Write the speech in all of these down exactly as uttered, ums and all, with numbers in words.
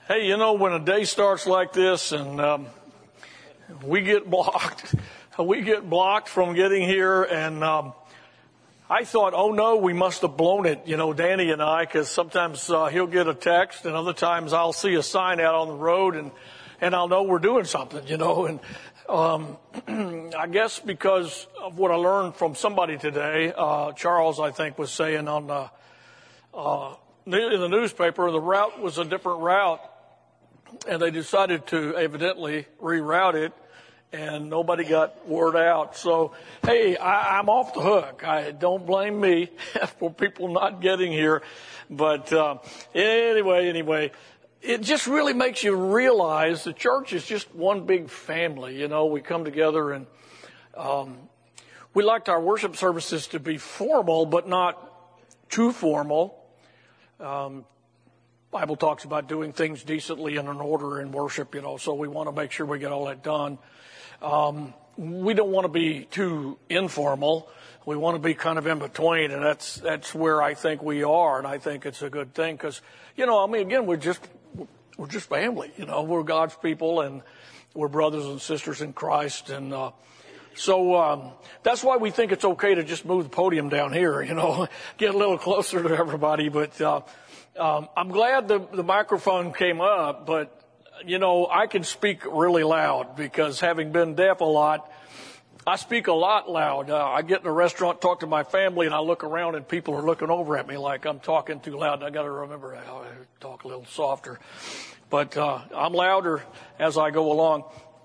Hey, you know, when a day starts like this and um, we get blocked, we get blocked from getting here, and um, I thought, oh no, we must have blown it, you know, Danny and I, because sometimes uh, he'll get a text, and other times I'll see a sign out on the road, and and I'll know we're doing something, you know, and um, I guess because of what I learned from somebody today, uh, Charles, I think, was saying on the uh, in the newspaper, the route was a different route. And they decided to evidently reroute it, and nobody got word out. So, hey, I, I'm off the hook. I don't blame me for people not getting here. But uh, anyway, anyway, it just really makes you realize the church is just one big family. You know, we come together, and um, we liked our worship services to be formal, but not too formal. Um, Bible talks about doing things decently and in order in worship, you know, so we want to make sure we get all that done. Um, we don't want to be too informal. We want to be kind of in between, and that's that's where I think we are, and I think it's a good thing because, you know, I mean, again, we're just we're just family, you know, we're God's people, and we're brothers and sisters in Christ, and uh, so um, that's why we think it's okay to just move the podium down here, you know, get a little closer to everybody, but. Uh, Um, I'm glad the, the microphone came up, but, you know, I can speak really loud because having been deaf a lot, I speak a lot loud. Uh, I get in a restaurant, talk to my family, and I look around and people are looking over at me like I'm talking too loud. And I got to remember how I talk a little softer. But uh, I'm louder as I go along.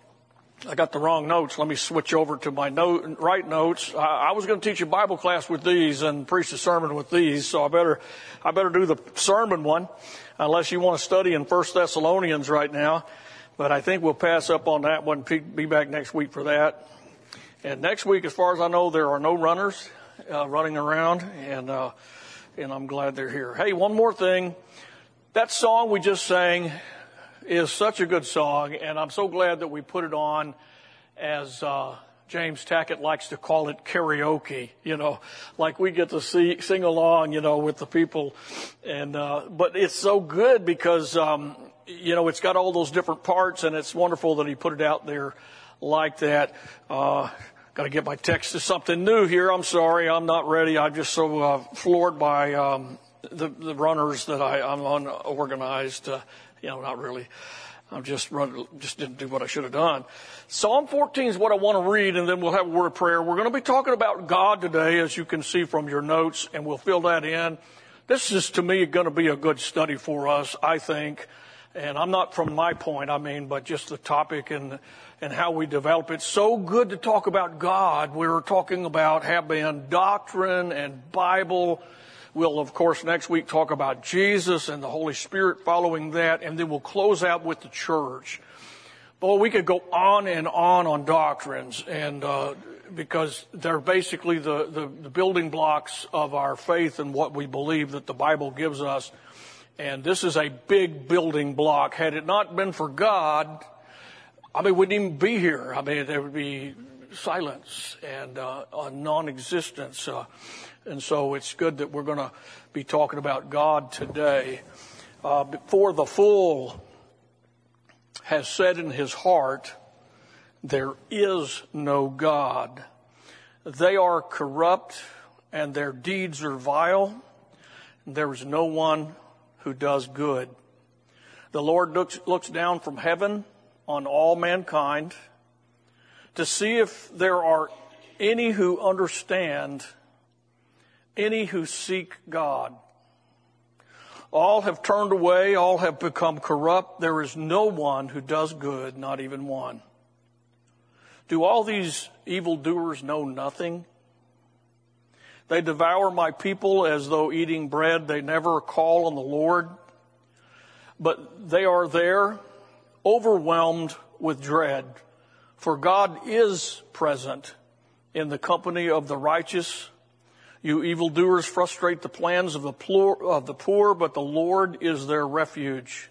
I got the wrong notes. Let me switch over to my note, right notes. I, I was going to teach a Bible class with these and preach a sermon with these, so I better, I better do the sermon one, unless you want to study in First Thessalonians right now. But I think we'll pass up on that one. Be back next week for that. And next week, as far as I know, there are no runners uh, running around, and uh, and I'm glad they're here. Hey, one more thing. That song we just sang is such a good song, and I'm so glad that we put it on as uh, James Tackett likes to call it karaoke, you know, like we get to see, sing along, you know, with the people. And uh, but it's so good because, um, you know, it's got all those different parts, and it's wonderful that he put it out there like that. Uh, got to get my text to something new here. I'm sorry, I'm not ready. I'm just so uh, floored by um, the, the runners that I, I'm unorganized. Uh, You know, not really. I just run, just didn't do what I should have done. Psalm fourteen is what I want to read, and then we'll have a word of prayer. We're going to be talking about God today, as you can see from your notes, and we'll fill that in. This is, to me, going to be a good study for us, I think. And I'm not from my point, I mean, but just the topic and and how we develop it. So good to talk about God. We're talking about, have been, doctrine and Bible. We'll, of course, next week talk about Jesus and the Holy Spirit following that, and then we'll close out with the church. Boy, we could go on and on on doctrines, and uh, because they're basically the, the, the building blocks of our faith and what we believe that the Bible gives us. And this is a big building block. Had it not been for God, I mean, we wouldn't even be here. I mean, there would be silence and uh, a non-existence. Uh, And so it's good that we're going to be talking about God today. Uh, before the fool has said in his heart, there is no God. They are corrupt and their deeds are vile. There is no one who does good. The Lord looks, looks down from heaven on all mankind to see if there are any who understand, any who seek God. All have turned away, all have become corrupt. There is no one who does good, not even one. Do all these evildoers know nothing? They devour my people as though eating bread. They never call on the Lord. But they are there, overwhelmed with dread. For God is present in the company of the righteous. You evildoers frustrate the plans of the poor, of the poor, but the Lord is their refuge.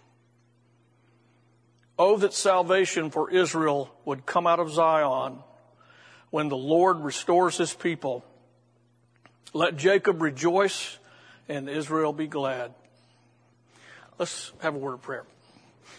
Oh, that salvation for Israel would come out of Zion when the Lord restores his people. Let Jacob rejoice and Israel be glad. Let's have a word of prayer.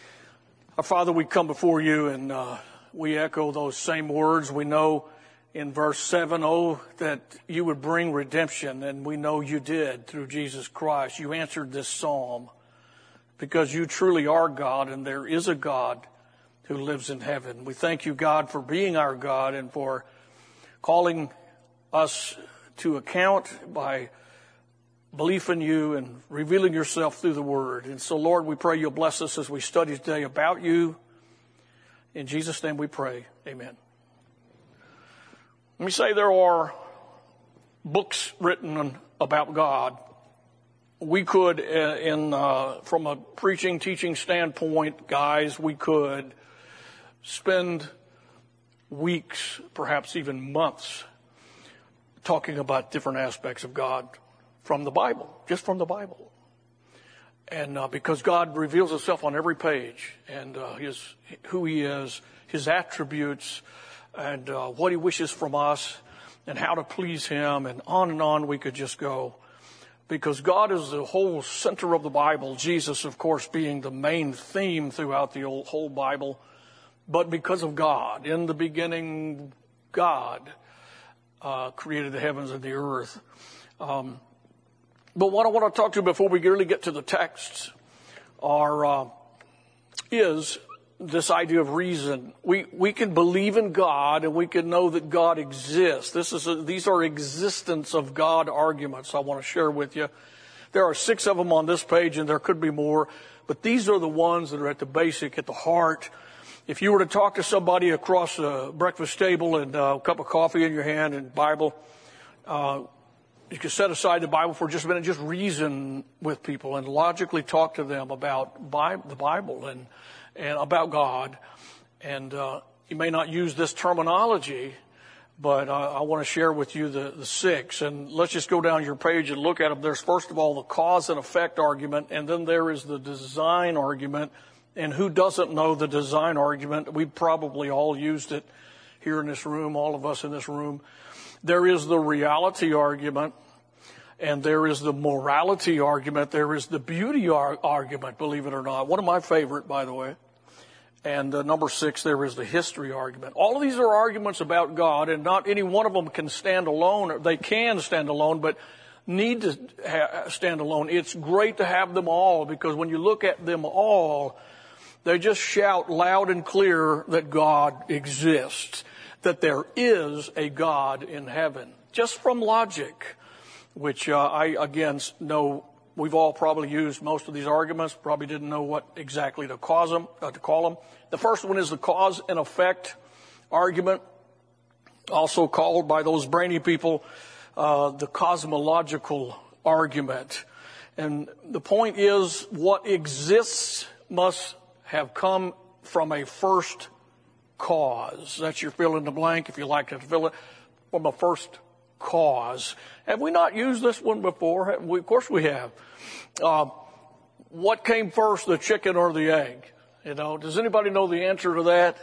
Our Father, we come before you and uh, we echo those same words. We know in verse seven, oh, that you would bring redemption, and we know you did through Jesus Christ. You answered this psalm because you truly are God, and there is a God who lives in heaven. We thank you, God, for being our God and for calling us to account by belief in you and revealing yourself through the word. And so, Lord, we pray you'll bless us as we study today about you. In Jesus' name we pray. Amen. Let me say there are books written about God. We could, in uh, from a preaching, teaching standpoint, guys, we could spend weeks, perhaps even months, talking about different aspects of God from the Bible, just from the Bible. And uh, because God reveals himself on every page, and uh, his who he is, his attributes, and uh, what he wishes from us, and how to please him, and on and on we could just go. Because God is the whole center of the Bible, Jesus, of course, being the main theme throughout the whole Bible. But because of God, in the beginning, God uh, created the heavens and the earth. Um, but what I want to talk to you before we really get to the texts are, uh, is this idea of reason. We we can believe in God and we can know that God exists. This is a, these are existence of God arguments I want to share with you. There are six of them on this page, and there could be more, but these are the ones that are at the basic, at the heart. If you were to talk to somebody across a breakfast table and a cup of coffee in your hand and Bible, uh, you could set aside the Bible for just a minute, just reason with people and logically talk to them about Bi- the Bible and and about God. And uh, you may not use this terminology, but uh, I want to share with you the, the six. And let's just go down your page and look at them. There's, first of all, the cause and effect argument, and then there is the design argument. And who doesn't know the design argument? We've probably all used it here in this room, all of us in this room. There is the reality argument, and there is the morality argument. There is the beauty ar- argument, believe it or not. One of my favorite, by the way. And uh, number six, there is the history argument. All of these are arguments about God, and not any one of them can stand alone. They can stand alone, but need to ha- stand alone. It's great to have them all, because when you look at them all, they just shout loud and clear that God exists, that there is a God in heaven, just from logic, which uh, I, again, know we've all probably used most of these arguments, probably didn't know what exactly to, cause them, uh, to call them. The first one is the cause and effect argument, also called by those brainy people uh, the cosmological argument. And the point is, what exists must have come from a first cause. That's your fill in the blank, if you like to fill it, from a first cause. Have we not used this one before? We, of course we have. Uh, what came first, the chicken or the egg? You know, does anybody know the answer to that?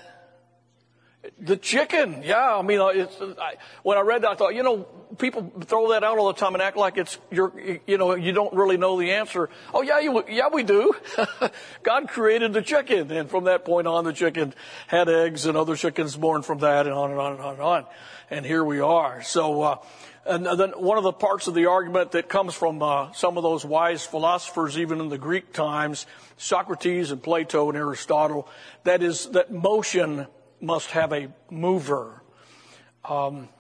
The chicken, yeah. I mean, it's, I, when I read that, I thought, you know, people throw that out all the time and act like it's, you're, you know, you don't really know the answer. Oh, yeah, you, yeah, we do. God created the chicken, and from that point on, the chicken had eggs, and other chickens born from that, and on and on and on and on. And here we are. So, uh, and then one of the parts of the argument that comes from uh, some of those wise philosophers, even in the Greek times, Socrates and Plato and Aristotle, that is that motion must have a mover. Um,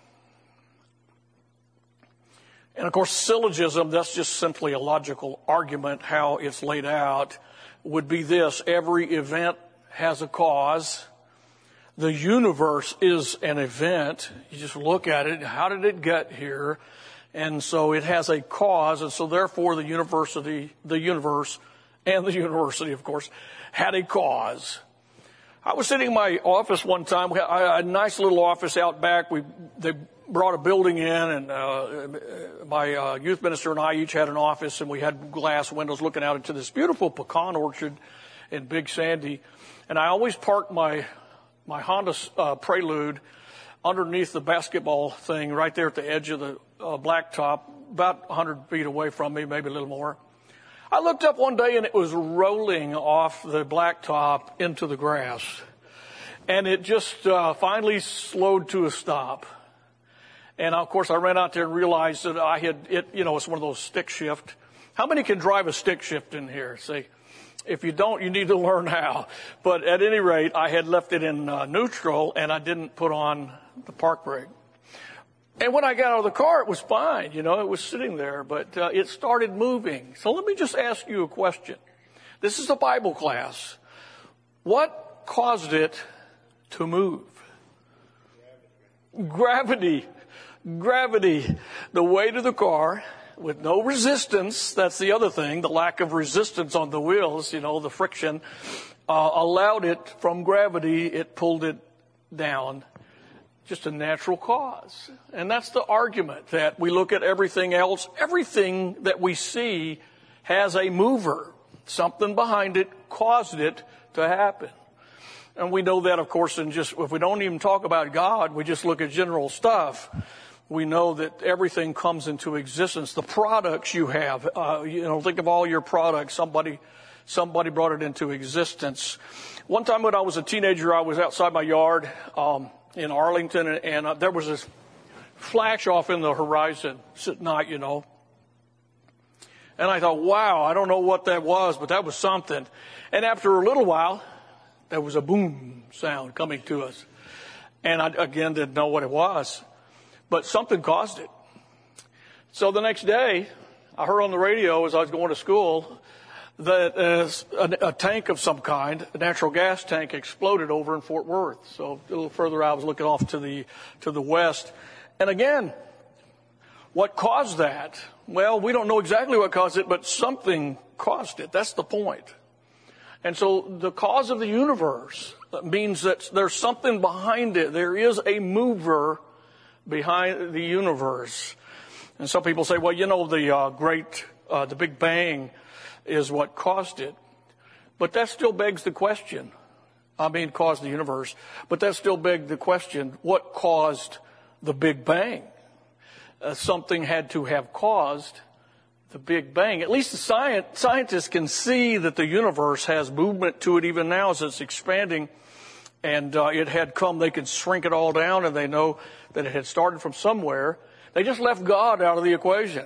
and of course, syllogism, that's just simply a logical argument. How it's laid out would be this: every event has a cause. The universe is an event. You just look at it. How did it get here? And so it has a cause. And so therefore the university, the universe and the university, of course, had a cause. I was sitting in my office one time. We had a nice little office out back. We they brought a building in, and uh, my uh, youth minister and I each had an office, and we had glass windows looking out into this beautiful pecan orchard in Big Sandy. And I always parked my my Honda uh, Prelude underneath the basketball thing right there at the edge of the uh, blacktop, about one hundred feet away from me, maybe a little more. I looked up one day and it was rolling off the blacktop into the grass. And it just uh, finally slowed to a stop. And of course I ran out there and realized that I had, it, you know, it's one of those stick shift. How many can drive a stick shift in here? See, if you don't, you need to learn how. But at any rate, I had left it in uh, neutral and I didn't put on the park brake. And when I got out of the car, it was fine. You know, it was sitting there, but uh, it started moving. So let me just ask you a question. This is a Bible class. What caused it to move? Gravity. Gravity. The weight of the car with no resistance. That's the other thing. The lack of resistance on the wheels, you know, the friction, uh, allowed it from gravity. It pulled it down. Just a natural cause. And that's the argument, that we look at everything else. Everything that we see has a mover. Something behind it caused it to happen. And we know that, of course, in just, if we don't even talk about God, we just look at general stuff. We know that everything comes into existence. The products you have, uh, you know, think of all your products. Somebody, somebody brought it into existence. One time when I was a teenager, I was outside my yard, um, in Arlington, and, and uh, there was this flash off in the horizon at night, you know. And I thought, wow, I don't know what that was, but that was something. And after a little while, there was a boom sound coming to us. And I, again, didn't know what it was. But something caused it. So the next day, I heard on the radio as I was going to school that uh, a, a tank of some kind, a natural gas tank, exploded over in Fort Worth. So a little further out, I was looking off to the to the west. And again, what caused that? Well, we don't know exactly what caused it, but something caused it. That's the point. And so the cause of the universe means that there's something behind it. There is a mover behind the universe. And some people say, well, you know, the uh, great, uh, the Big Bang is what caused it. But that still begs the question. I mean, caused the universe. But that still begs the question, what caused the Big Bang? Uh, something had to have caused the Big Bang. At least the science, scientists can see that the universe has movement to it even now as it's expanding. And uh, it had come, they could shrink it all down, and they know that it had started from somewhere. They just left God out of the equation.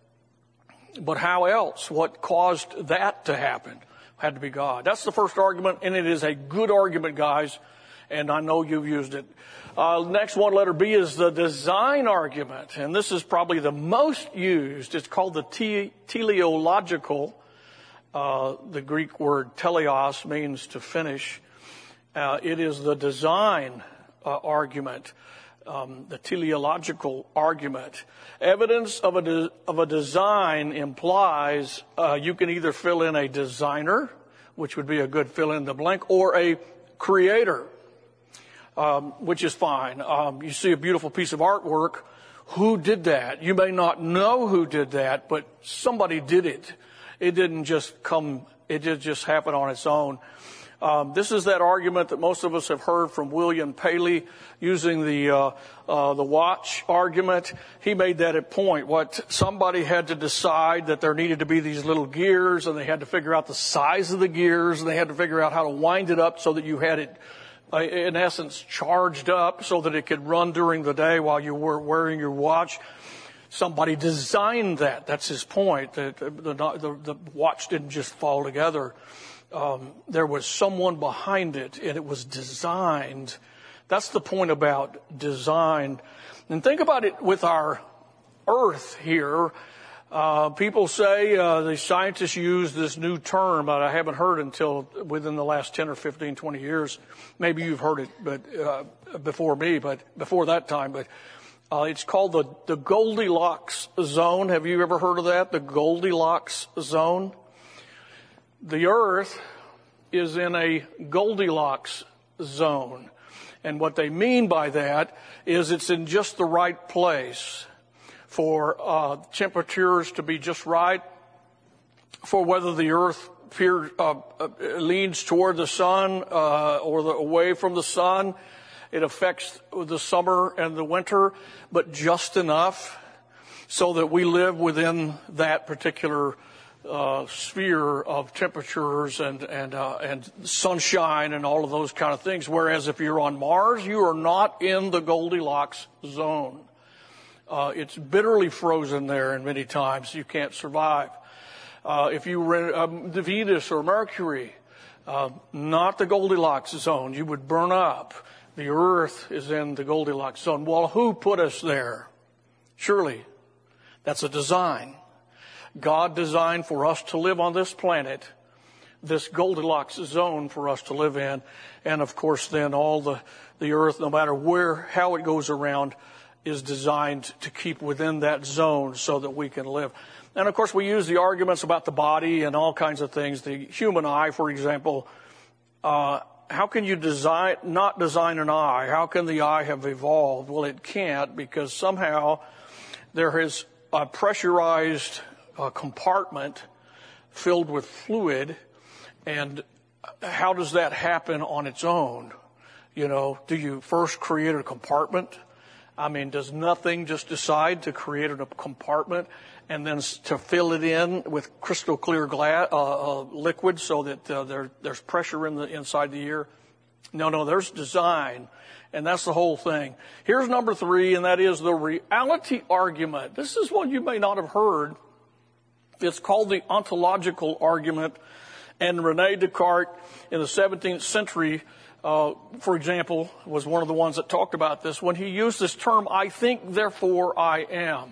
But how else? What caused that to happen? Had to be God. That's the first argument, and it is a good argument, guys, and I know you've used it. Uh, next one, letter B, is the design argument, and this is probably the most used. It's called the te- teleological. Uh, the Greek word teleos means to finish. Uh, it is the design uh, argument. Um, the teleological argument. Evidence of a de- of a design implies uh, you can either fill in a designer, which would be a good fill in the blank, or a creator, um, which is fine. Um, you see a beautiful piece of artwork. Who did that? You may not know who did that, but somebody did it. It didn't just come. It did just happen on its own. Um, this is that argument that most of us have heard from William Paley using the uh, uh, the watch argument. He made that a point. What somebody had to decide that there needed to be these little gears, and they had to figure out the size of the gears, and they had to figure out how to wind it up so that you had it, uh, in essence, charged up so that it could run during the day while you were wearing your watch. Somebody designed that. That's his point. The, the, the, the watch didn't just fall together. Um, there was someone behind it, and it was designed. That's the point about design. And think about it with our Earth here. Uh, people say, uh, the scientists use this new term that I haven't heard until within the last ten or fifteen, twenty years. Maybe you've heard it, but, uh, before me, but before that time, but, uh, it's called the, the Goldilocks zone. Have you ever heard of that? The Goldilocks zone? The Earth is in a Goldilocks zone. And what they mean by that is it's in just the right place for uh, temperatures to be just right, for whether the Earth peer, uh, uh, leans toward the sun uh, or the, away from the sun. It affects the summer and the winter, but just enough so that we live within that particular uh, sphere of temperatures and and uh, and sunshine and all of those kind of things. Whereas if you're on Mars, you are not in the Goldilocks zone. Uh, it's bitterly frozen there, and many times you can't survive. Uh, if you were in um, the Venus or Mercury, uh, not the Goldilocks zone, you would burn up. The Earth is in the Goldilocks zone. Well, who put us there? Surely, that's a design. God designed for us to live on this planet, this Goldilocks zone for us to live in. And of course, then all the, the Earth, no matter where, how it goes around, is designed to keep within that zone so that we can live. And of course, we use the arguments about the body and all kinds of things. The human eye, for example, uh, how can you design, not design an eye? How can the eye have evolved? Well, it can't, because somehow there is a pressurized uh, compartment filled with fluid. And how does that happen on its own? You know, do you first create a compartment? I mean, does nothing just decide to create a compartment and then to fill it in with crystal clear glass, uh, uh, liquid so that uh, there, there's pressure in the inside the ear? No, no, there's design, and that's the whole thing. Here's number three, and that is the reality argument. This is one you may not have heard. It's called the ontological argument, and René Descartes in the seventeenth century Uh, for example, was one of the ones that talked about this when he used this term, I think, therefore I am.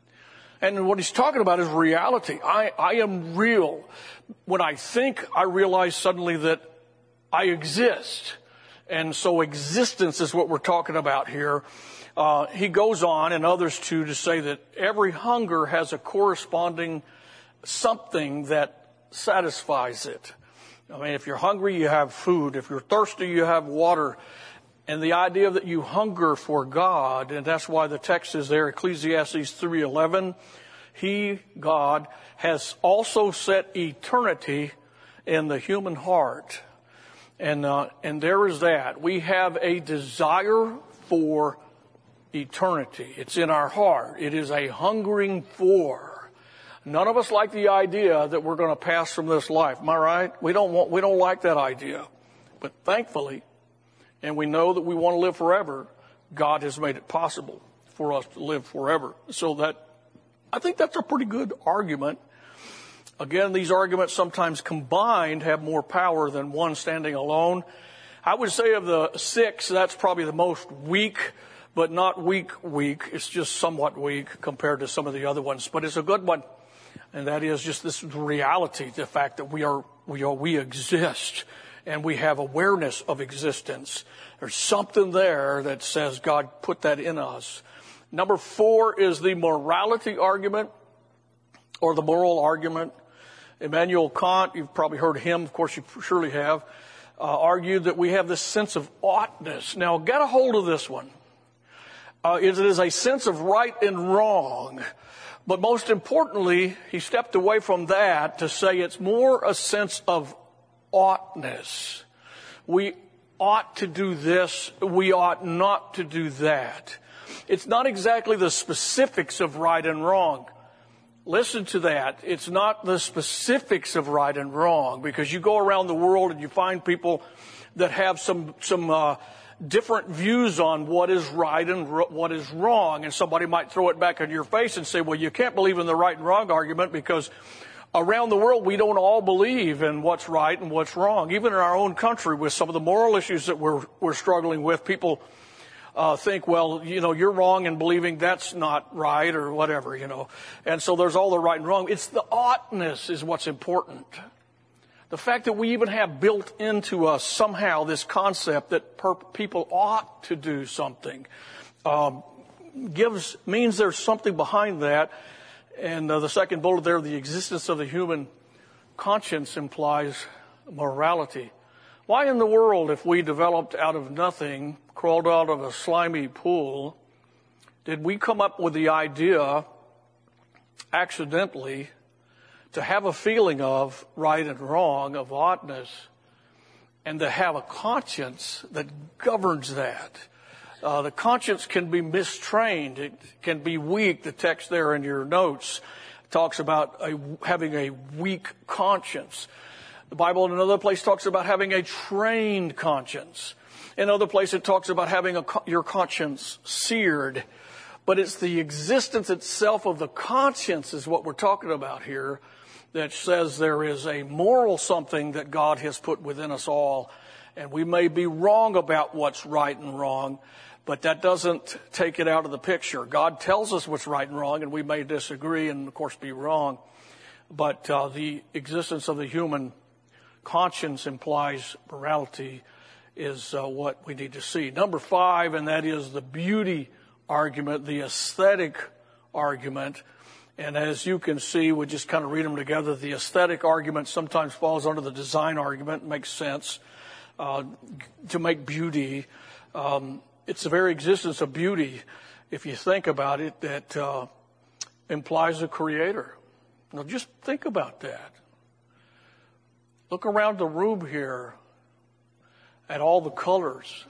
And what he's talking about is reality. I, I am real. When I think, I realize suddenly that I exist. And so existence is what we're talking about here. Uh, he goes on, and others too, to say that every hunger has a corresponding something that satisfies it. I mean, if you're hungry, you have food. If you're thirsty, you have water. And the idea that you hunger for God, and that's why the text is there, Ecclesiastes three eleven, He, God, has also set eternity in the human heart. And, uh, and there is that. We have a desire for eternity. It's in our heart. It is a hungering for. None of us like the idea that we're going to pass from this life. Am I right? We don't want, we don't like that idea. But thankfully, and we know that we want to live forever, God has made it possible for us to live forever. So that, I think that's a pretty good argument. Again, these arguments sometimes combined have more power than one standing alone. I would say of the six, that's probably the most weak, but not weak weak. It's just somewhat weak compared to some of the other ones. But it's a good one. And that is just this reality, the fact that we are, we are, we exist, and we have awareness of existence. There's something there that says God put that in us. Number four is the morality argument, or the moral argument. Immanuel Kant, you've probably heard him, of course you surely have, uh, argued that we have this sense of oughtness. Now, get a hold of this one. Uh, it is a sense of right and wrong. But most importantly, he stepped away from that to say it's more a sense of oughtness. We ought to do this. We ought not to do that. It's not exactly the specifics of right and wrong. Listen to that. It's not the specifics of right and wrong, because you go around the world and you find people that have some, some, uh, different views on what is right and ro- what is wrong. And somebody might throw it back in your face and say, well, you can't believe in the right and wrong argument, because around the world we don't all believe in what's right and what's wrong. Even in our own country, with some of the moral issues that we're, we're struggling with, people uh, think, well, you know, you're wrong in believing that's not right or whatever, you know. And so there's all the right and wrong. It's the oughtness is what's important. The fact that we even have built into us somehow this concept that per- people ought to do something um, gives means there's something behind that. And uh, the second bullet there, the existence of the human conscience, implies morality. Why in the world, if we developed out of nothing, crawled out of a slimy pool, did we come up with the idea accidentally to have a feeling of right and wrong, of oughtness, and to have a conscience that governs that? Uh, the conscience can be mistrained. It can be weak. The text there in your notes talks about a, having a weak conscience. The Bible in another place talks about having a trained conscience. In another place it talks about having a, your conscience seared. But it's the existence itself of the conscience is what we're talking about here, that says there is a moral something that God has put within us all. And we may be wrong about what's right and wrong, but that doesn't take it out of the picture. God tells us what's right and wrong, and we may disagree and, of course, be wrong. But uh, the existence of the human conscience implies morality is uh, what we need to see. Number five, and that is the beauty argument, the aesthetic argument. And as you can see, we just kind of read them together. The aesthetic argument sometimes falls under the design argument. It makes sense uh, to make beauty. Um, it's the very existence of beauty, if you think about it, that uh, implies a creator. Now just think about that. Look around the room here at all the colors.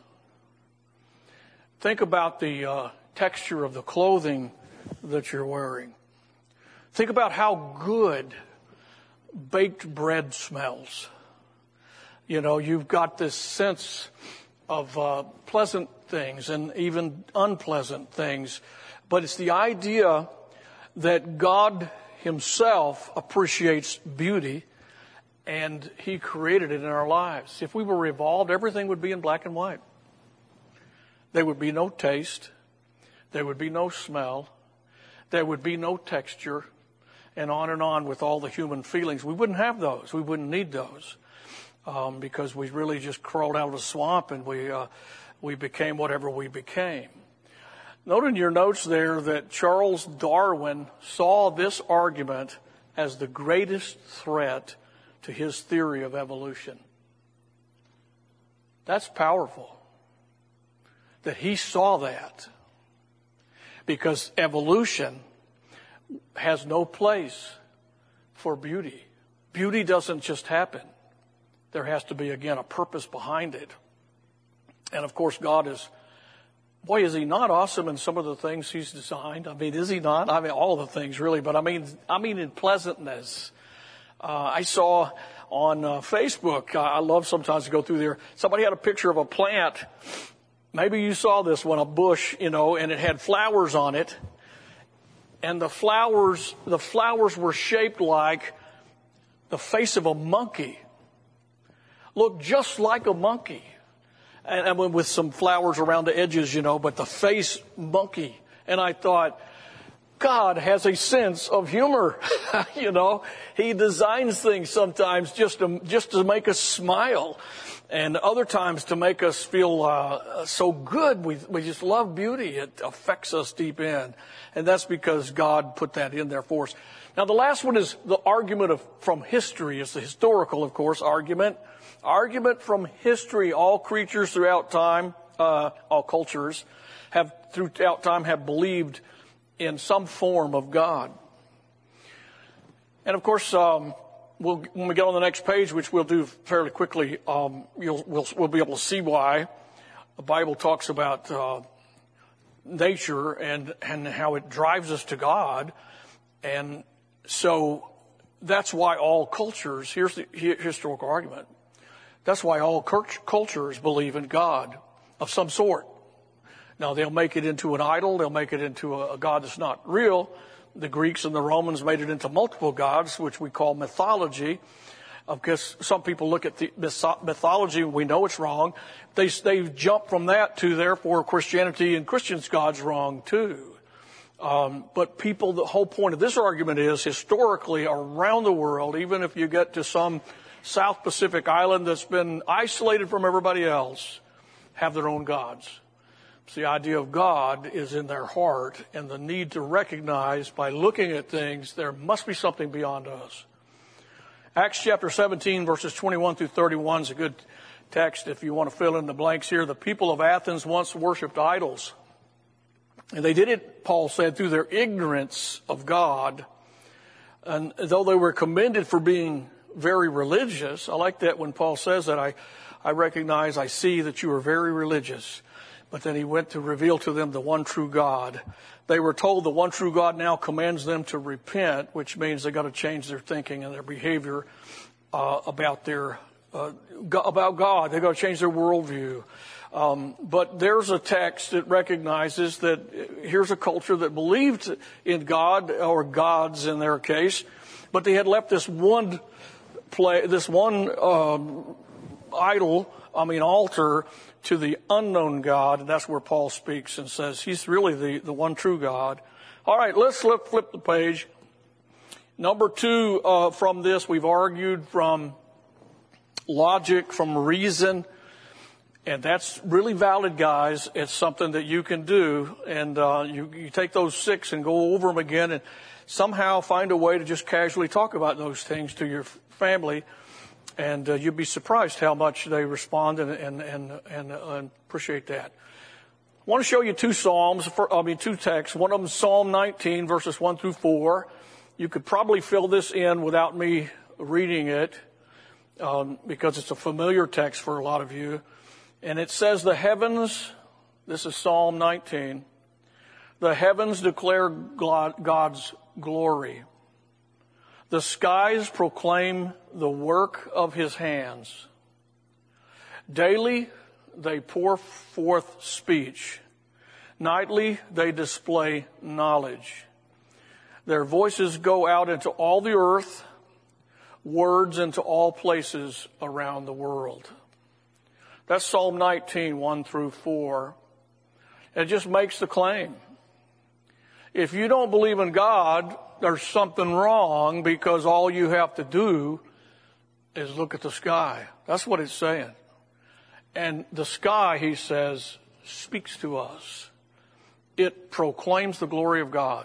Think about the uh, texture of the clothing that you're wearing. Think about how good baked bread smells. You know, you've got this sense of uh, pleasant things and even unpleasant things. But it's the idea that God himself appreciates beauty and he created it in our lives. If we were evolved, everything would be in black and white. There would be no taste. There would be no smell. There would be no texture. And on and on with all the human feelings. We wouldn't have those. We wouldn't need those. Um, because we really just crawled out of the swamp and we uh, we became whatever we became. Note in your notes there that Charles Darwin saw this argument as the greatest threat to his theory of evolution. That's powerful. That he saw that. Because evolution has no place for beauty. Beauty doesn't just happen. There has to be, again, a purpose behind it. And of course, God is, boy, is he not awesome in some of the things he's designed? I mean, is he not? I mean, all the things really, but I mean, I mean in pleasantness. Uh, I saw on uh, Facebook, uh, I love sometimes to go through there, somebody had a picture of a plant. Maybe you saw this one, a bush, you know, and it had flowers on it. And the flowers, the flowers were shaped like the face of a monkey. Looked just like a monkey. And, and with some flowers around the edges, you know, but the face monkey. And I thought, God has a sense of humor. You know, he designs things sometimes just to, just to make us smile. And other times to make us feel uh, so good. We we just love beauty. It affects us deep in. And that's because God put that in there for us. Now the last one is the argument of from history. It's the historical, of course, argument. Argument from history. All creatures throughout time, uh, all cultures have throughout time have believed in some form of God. And of course, um, We'll, when we get on the next page, which we'll do fairly quickly, um, you'll, we'll, we'll be able to see why the Bible talks about uh, nature and, and how it drives us to God. And so that's why all cultures, here's the historical argument, that's why all cultures believe in God of some sort. Now, they'll make it into an idol. They'll make it into a, a God that's not real. The Greeks and the Romans made it into multiple gods, which we call mythology. Because some people look at the mythology and we know it's wrong. They, they've jumped from that to, therefore, Christianity and Christians' God's wrong, too. Um, but people, the whole point of this argument is, historically, around the world, even if you get to some South Pacific island that's been isolated from everybody else, have their own gods. The idea of God is in their heart and the need to recognize by looking at things there must be something beyond us. Acts chapter seventeen verses twenty-one through thirty-one is a good text if you want to fill in the blanks here. The people of Athens once worshipped idols. And they did it, Paul said, through their ignorance of God. And though they were commended for being very religious, I like that when Paul says that, I, I recognize, I see that you are very religious. But then he went to reveal to them the one true God. They were told the one true God now commands them to repent, which means they got to change their thinking and their behavior uh, about their uh, about God. They got to change their worldview. Um, but there's a text that recognizes that here's a culture that believed in God, or gods in their case, but they had left this one play, this one um, idol, I mean altar, to the unknown God, and that's where Paul speaks and says he's really the, the one true God. All right, let's flip, flip the page. Number two, uh, from this, we've argued from logic, from reason, and that's really valid, guys. It's something that you can do, and uh, you, you take those six and go over them again and somehow find a way to just casually talk about those things to your family. And uh, you'd be surprised how much they respond and and and, and, uh, and appreciate that. I want to show you two Psalms, for, I mean two texts. One of them is Psalm nineteen, verses one through four. You could probably fill this in without me reading it um, because it's a familiar text for a lot of you. And it says, the heavens, this is Psalm nineteen, the heavens declare God's glory. The skies proclaim the work of his hands. Daily they pour forth speech. Nightly they display knowledge. Their voices go out into all the earth, words into all places around the world. That's Psalm nineteen, one through four. It just makes the claim. If you don't believe in God, there's something wrong, because all you have to do is look at the sky. That's what it's saying. And the sky, he says, speaks to us. It proclaims the glory of God.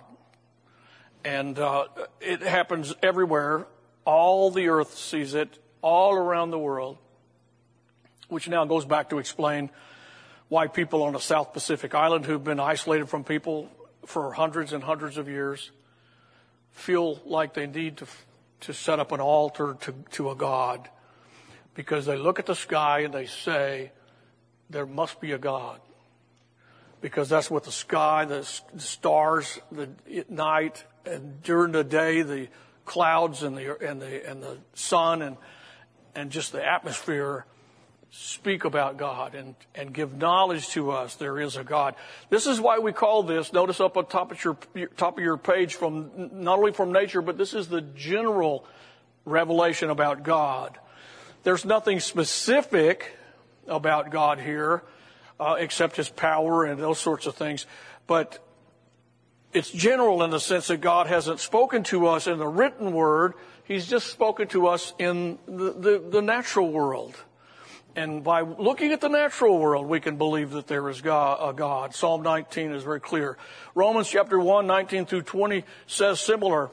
And uh, it happens everywhere. All the earth sees it, all around the world, which now goes back to explain why people on the South Pacific Island who've been isolated from people for hundreds and hundreds of years feel like they need to to set up an altar to, to a God, because they look at the sky and they say, there must be a God. Because that's what the sky, the, the stars, the at night, and during the day, the clouds and the and the and the sun and and just the atmosphere speak about God and, and give knowledge to us there is a God. This is why we call this, notice up on top of your, top of your page, from not only from nature, but this is the general revelation about God. There's nothing specific about God here, uh, except his power and those sorts of things. But it's general in the sense that God hasn't spoken to us in the written word. He's just spoken to us in the, the, the natural world. And by looking at the natural world, we can believe that there is God, a God. Psalm nineteen is very clear. Romans chapter one, nineteen through twenty says similar.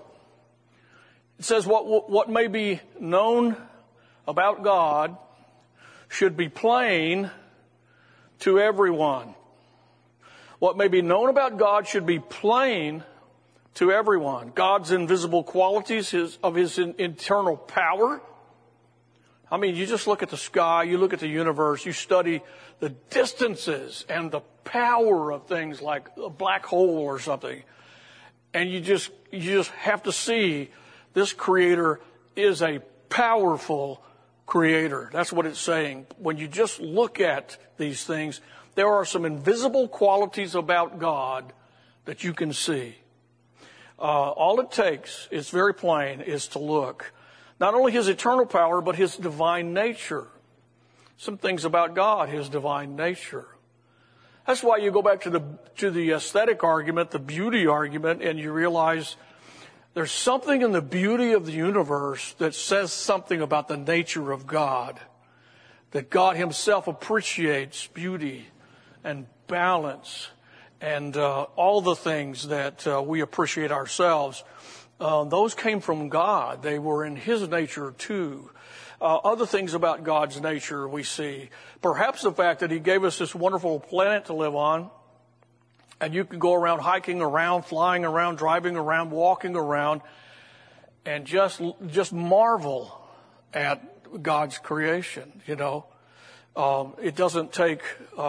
It says what, what may be known about God should be plain to everyone. What may be known about God should be plain to everyone. God's invisible qualities, his, of his in, internal power. I mean, you just look at the sky, you look at the universe, you study the distances and the power of things like a black hole or something. And you just, you just have to see this creator is a powerful creator. That's what it's saying. When you just look at these things, there are some invisible qualities about God that you can see. Uh, all it takes, it's very plain, is to look. Not only his eternal power, but his divine nature. Some things about God, his divine nature. That's why you go back to the to the aesthetic argument, the beauty argument, and you realize there's something in the beauty of the universe that says something about the nature of God. That God himself appreciates beauty and balance and uh, all the things that uh, we appreciate ourselves. Uh, those came from God. They were in his nature too. Uh, other things about God's nature we see. Perhaps the fact that he gave us this wonderful planet to live on. And you can go around hiking around, flying around, driving around, walking around, and just just marvel at God's creation, you know. Um, it doesn't take uh,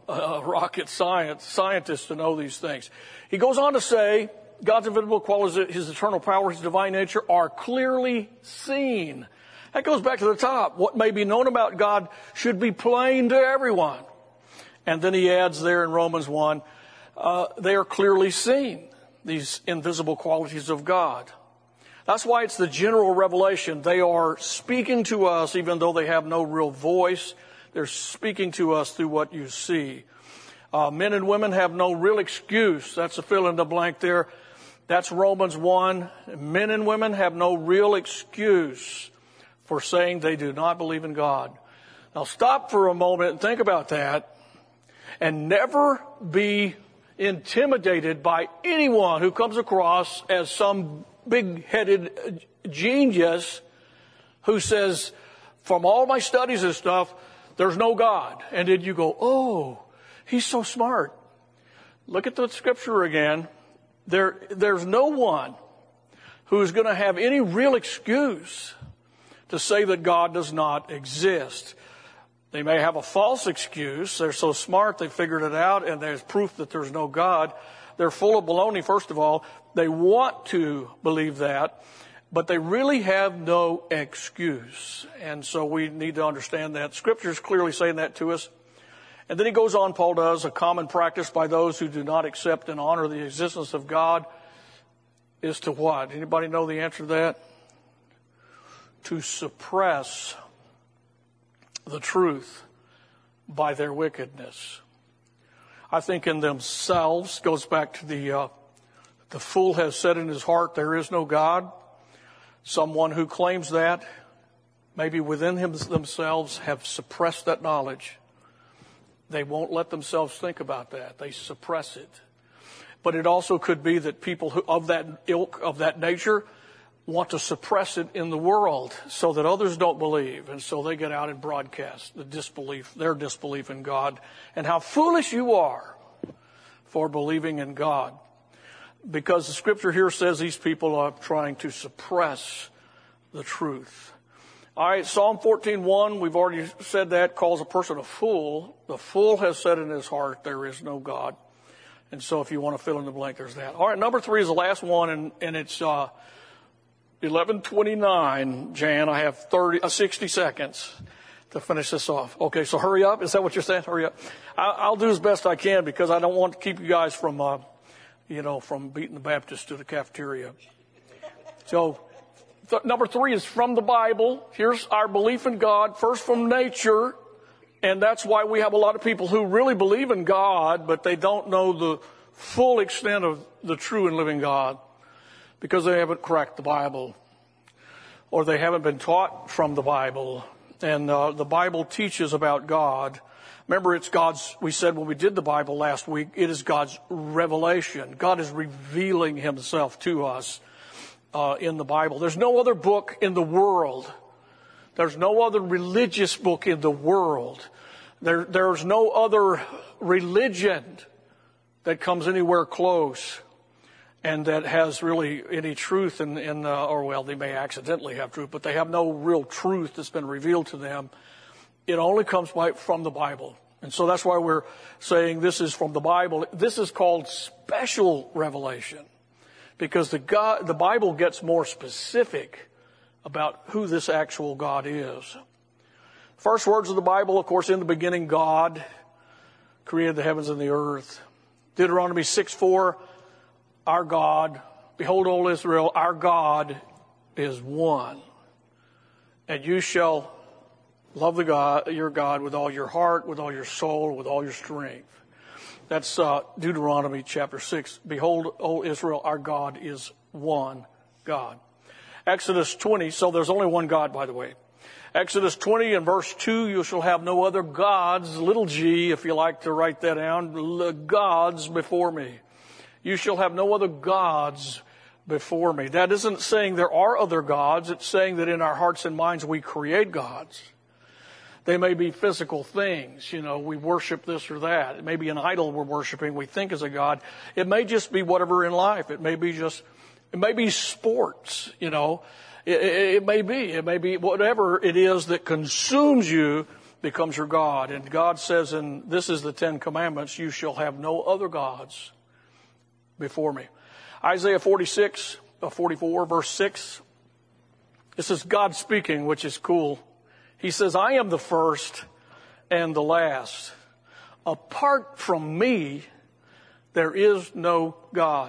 uh, rocket science scientist to know these things. He goes on to say, God's invisible qualities, his eternal power, his divine nature are clearly seen. That goes back to the top. What may be known about God should be plain to everyone. And then he adds there in Romans one, uh, they are clearly seen, these invisible qualities of God. That's why it's the general revelation. They are speaking to us even though they have no real voice. They're speaking to us through what you see. Uh, men and women have no real excuse. That's a fill in the blank there. That's Romans one. Men and women have no real excuse for saying they do not believe in God. Now stop for a moment and think about that, and never be intimidated by anyone who comes across as some big-headed genius who says, from all my studies and stuff, there's no God. And then you go, oh, he's so smart. Look at the scripture again. There, there's no one who's going to have any real excuse to say that God does not exist. They may have a false excuse. They're so smart they figured it out, and there's proof that there's no God. They're full of baloney, first of all. They want to believe that, but they really have no excuse. And so we need to understand that. Scripture is clearly saying that to us. And then he goes on, Paul does, a common practice by those who do not accept and honor the existence of God is to what? Anybody know the answer to that? To suppress the truth by their wickedness. I think in themselves, goes back to the, uh, the fool has said in his heart, there is no God. Someone who claims that, maybe within him, themselves, have suppressed that knowledge. They won't let themselves think about that. They suppress it. But it also could be that people who, of that ilk, of that nature, want to suppress it in the world so that others don't believe. And so they get out and broadcast the disbelief, their disbelief in God, and how foolish you are for believing in God. Because the scripture here says these people are trying to suppress the truth. All right, Psalm fourteen one, we've already said that, calls a person a fool. The fool has said in his heart, there is no God. And so if you want to fill in the blank, there's that. All right, number three is the last one, and, and it's uh, eleven twenty-nine, Jan. I have thirty, uh, sixty seconds to finish this off. Okay, so hurry up. Is that what you're saying? Hurry up. I, I'll do as best I can because I don't want to keep you guys from, uh, you know, from beating the Baptist to the cafeteria. So th- number three is from the Bible. Here's our belief in God, first from nature. And that's why we have a lot of people who really believe in God, but they don't know the full extent of the true and living God because they haven't cracked the Bible or they haven't been taught from the Bible. And uh, the Bible teaches about God. Remember, it's God's, we said when we did the Bible last week, it is God's revelation. God is revealing himself to us uh, in the Bible. There's no other book in the world. There's no other religious book in the world. There, there's no other religion that comes anywhere close and that has really any truth in, in uh, or well, they may accidentally have truth, but they have no real truth that's been revealed to them. It only comes by, from the Bible. And so that's why we're saying this is from the Bible. This is called special revelation because the God, the Bible gets more specific about who this actual God is. First words of the Bible, of course, in the beginning, God created the heavens and the earth. Deuteronomy six four, our God, behold, O Israel, our God is one. And you shall love the God, your God with all your heart, with all your soul, with all your strength. That's uh, Deuteronomy chapter six. Behold, O Israel, our God is one God. Exodus twenty, so there's only one God, by the way. Exodus twenty and verse two, you shall have no other gods, little g, if you like to write that down, gods before me. You shall have no other gods before me. That isn't saying there are other gods. It's saying that in our hearts and minds we create gods. They may be physical things. You know, we worship this or that. It may be an idol we're worshiping we think is a god. It may just be whatever in life. It may be just, it may be sports, you know. It, it, it may be. It may be whatever it is that consumes you becomes your God. And God says, and this is the Ten Commandments, you shall have no other gods before me. Isaiah forty-six, forty-four, verse six. This is God speaking, which is cool. He says, I am the first and the last. Apart from me, there is no God.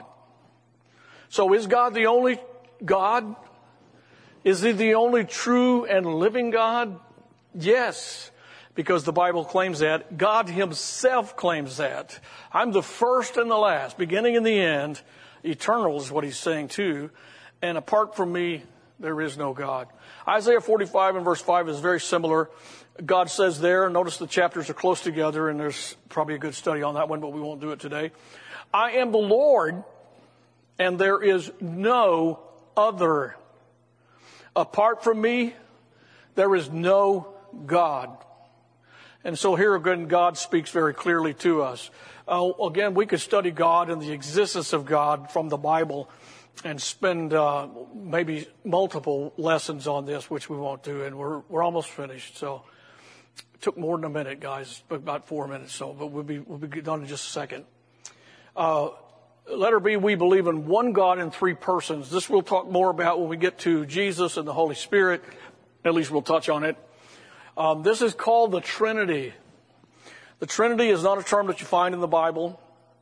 So is God the only God? Is he the only true and living God? Yes, because the Bible claims that. God himself claims that. I'm the first and the last, beginning and the end. Eternal is what he's saying too. And apart from me, there is no God. Isaiah forty-five and verse five is very similar. God says there, notice the chapters are close together, and there's probably a good study on that one, but we won't do it today. I am the Lord, and there is no other. Apart from me, there is no God. And so here again, God speaks very clearly to us. Uh, again, we could study God and the existence of God from the Bible and spend uh, maybe multiple lessons on this, which we won't do, and we're we're almost finished. So it took more than a minute, guys, about four minutes. So, but we'll be we'll be done in just a second. Uh, letter B, we believe in one God in three persons. This we'll talk more about when we get to Jesus and the Holy Spirit. At least we'll touch on it. Um, this is called the Trinity. The Trinity is not a term that you find in the Bible,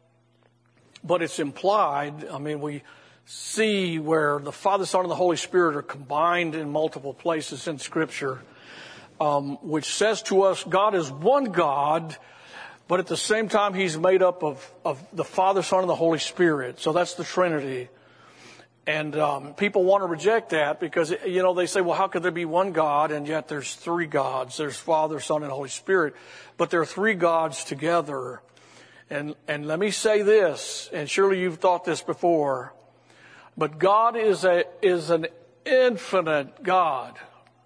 but it's implied. I mean, we see where the Father, Son, and the Holy Spirit are combined in multiple places in Scripture, um, which says to us God is one God, but at the same time he's made up of, of the Father, Son, and the Holy Spirit. So that's the Trinity. And um, people want to reject that because, you know, they say, well, how could there be one God and yet there's three gods? There's Father, Son, and Holy Spirit. But there are three gods together. And and let me say this, and surely you've thought this before, but God is a is an infinite God.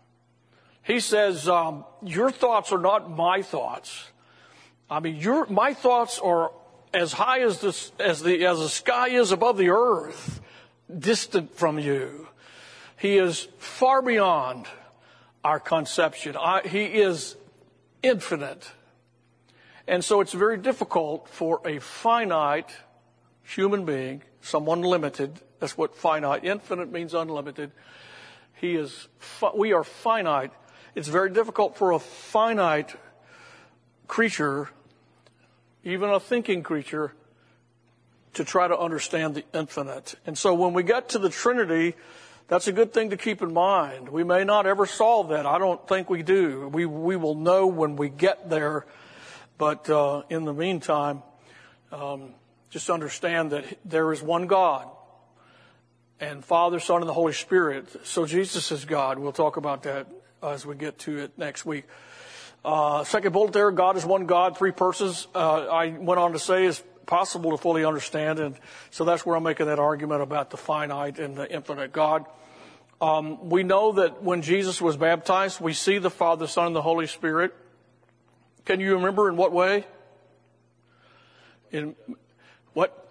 He says, um, your thoughts are not my thoughts. I mean, your my thoughts are as high as the as the as the sky is above the earth, distant from you. He is far beyond our conception. I, he is infinite. And so it's very difficult for a finite human being, someone limited. That's what finite. Infinite means unlimited. He is, we are finite. It's very difficult for a finite creature, even a thinking creature, to try to understand the infinite. And so when we get to the Trinity, that's a good thing to keep in mind. We may not ever solve that. I don't think we do. We we will know when we get there. But uh, in the meantime, um, just understand that there is one God, and Father, Son, and the Holy Spirit. So Jesus is God. We'll talk about that as we get to it next week. Uh, second bullet there, God is one God, three persons. Uh, I went on to say is possible to fully understand, and so that's where I'm making that argument about the finite and the infinite God. Um, we know that when Jesus was baptized, we see the Father, Son, and the Holy Spirit. Can you remember in what way? In what?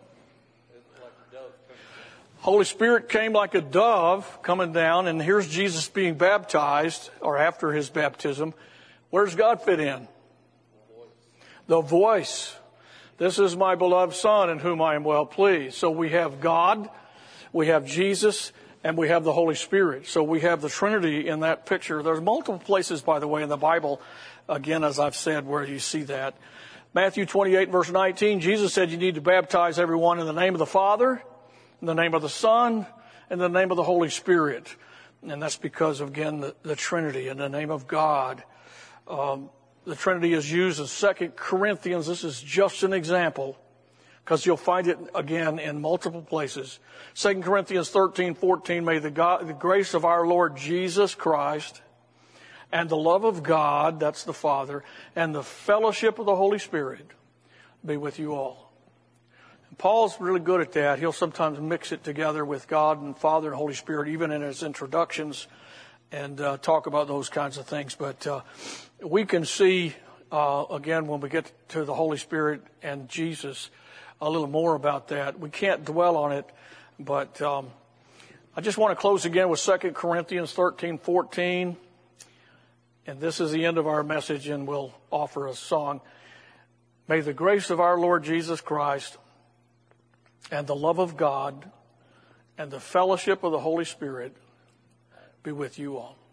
Holy Spirit came like a dove coming down, and here's Jesus being baptized, or after his baptism. Where's God fit in? The voice. This is my beloved Son in whom I am well pleased. So we have God, we have Jesus, and we have the Holy Spirit. So we have the Trinity in that picture. There's multiple places, by the way, in the Bible, again, as I've said, where you see that. Matthew twenty-eight, verse nineteen, Jesus said you need to baptize everyone in the name of the Father, in the name of the Son, in the name of the Holy Spirit. And that's because, again, the, the Trinity, in the name of God. Um, the Trinity is used in Second Corinthians. This is just an example, because you'll find it again in multiple places. Second Corinthians thirteen, fourteen, may the, God, the grace of our Lord Jesus Christ and the love of God, that's the Father, and the fellowship of the Holy Spirit be with you all. And Paul's really good at that. He'll sometimes mix it together with God and Father and Holy Spirit, even in his introductions, and uh, talk about those kinds of things. But uh, we can see, uh, again, when we get to the Holy Spirit and Jesus, a little more about that. We can't dwell on it, but um, I just want to close again with Second Corinthians thirteen, fourteen. And this is the end of our message, and we'll offer a song. May the grace of our Lord Jesus Christ and the love of God and the fellowship of the Holy Spirit be with you all.